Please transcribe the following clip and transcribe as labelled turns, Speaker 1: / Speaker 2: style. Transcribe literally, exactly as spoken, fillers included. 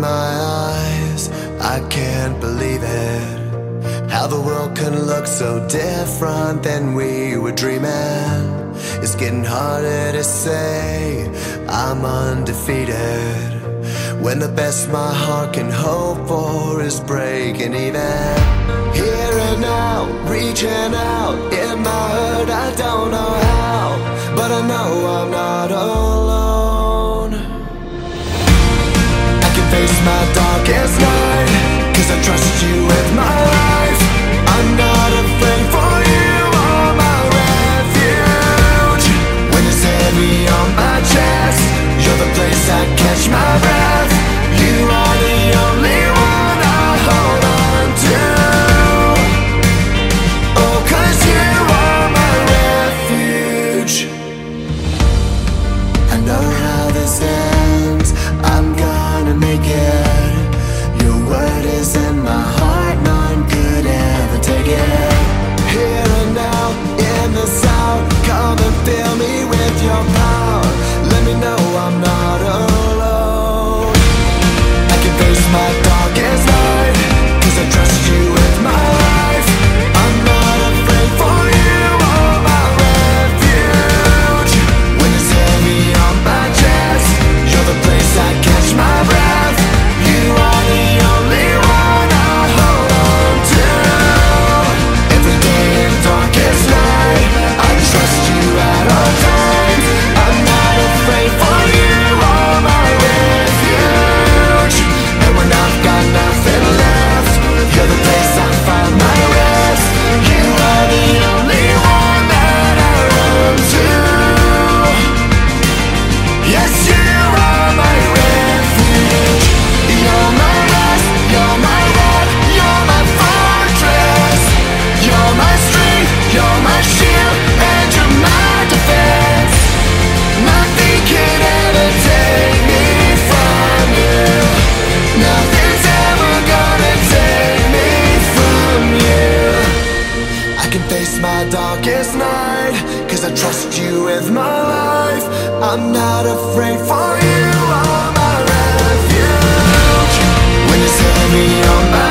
Speaker 1: my eyes, I can't believe it. How the world can look so different than we were dreaming. It's getting harder to say I'm undefeated, when the best my heart can hope for is breaking even. Here and now, reaching out in my hurt, I don't know how, but I know I'm not alone. I can face my darkest night, cause I trust you with my life. I'm not afraid, for you are my refuge. When it's heavy on my chest, you're the place I catch my breath. You are the only one I hold on to. Oh, cause you are my refuge. I know how this ends, I'm gonna make it. Your word is in my heart, none could ever take it. Here and now, in the sound, come and fill me with your power. Let me know I'm not alone. I can face my darkest night, cause I trust you with my life. I'm not afraid, for you are my refuge. When it's heavy on my chest, you're the place I catch my breath. You are the only one I hold on to. Every day and darkest night, I trust you at all times. I'm not afraid, for you are my refuge. And when I've got nothing left, you're the place I find my rest. You are the only one that I run to. Yes, you are my refuge. You're my rest, you're my rock, you're my fortress. You're my strength, you're my shield, and you're my defense. Nothing can ever take me from you. Nothing's ever gonna take me from you. I can face my darkest night, cause I trust you with my life. I'm not afraid, for you are my refuge. When it's heavy on my